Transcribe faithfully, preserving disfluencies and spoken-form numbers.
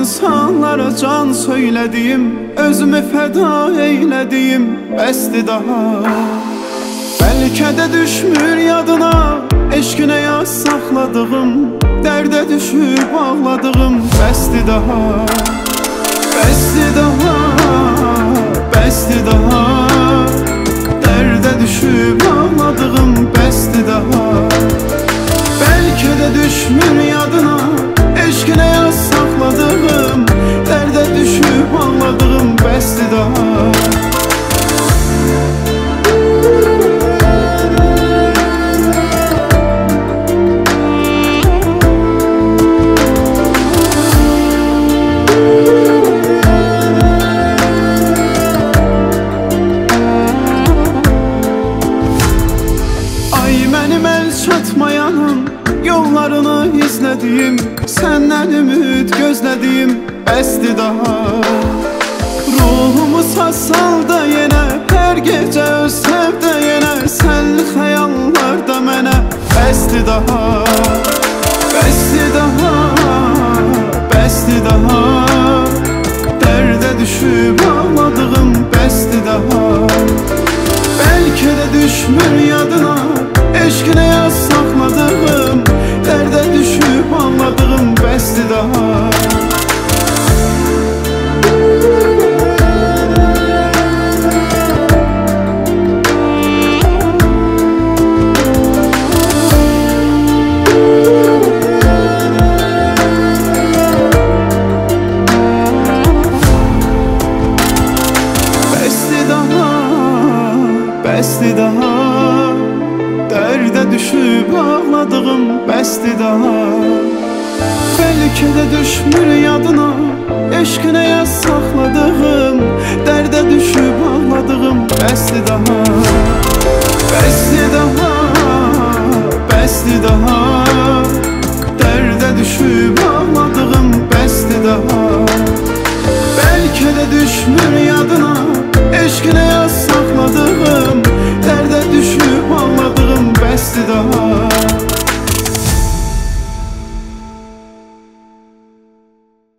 insanlara can söylediğim, özümü feda eylediğim bəsdi daha. Bəlkə də düşmür yadına eşqinə yaz saxladığım, dərdə düşüb ağladığım bəsdi daha. Bəsdi daha, bəsdi daha, dərdə düşüb ağladığım bəsdi daha. Bəlkə də düşmür yadına eşqinə yaz saxladığım, dərdə düşüb ağladığım bəsdi daha. Mənim əl çatmayanım, yollarını izlədiyim, səndən ümid gözlədiyim bəsdi daha. Ruhumu salda yenə, hər gecə öz sevdə yenə, sənli xəyallarda mənə bəsdi daha. Bəsdi daha, bəsdi daha, dərdə düşüb ağladığım bəsdi daha. Bəlkə də düşmür yadına eşqinə yaz saxladığım, dərdə düşüb ağladığım bəsdi daha. Bəsdi daha, bəsdi daha, dərdə düşüb ağladığım bəsdi daha. Bəlkə də düşmür yadına eşqinə yaz saxladığım, dərdə düşüb ağladığım bəsdi daha. Bəsdi daha, bəsdi daha, dərdə düşüb ağladığım bəsdi daha. Bəlkə də düşmür yadına eşqinə yaz saxladığım, dərdə düşüb ağladığım bəsdi daha.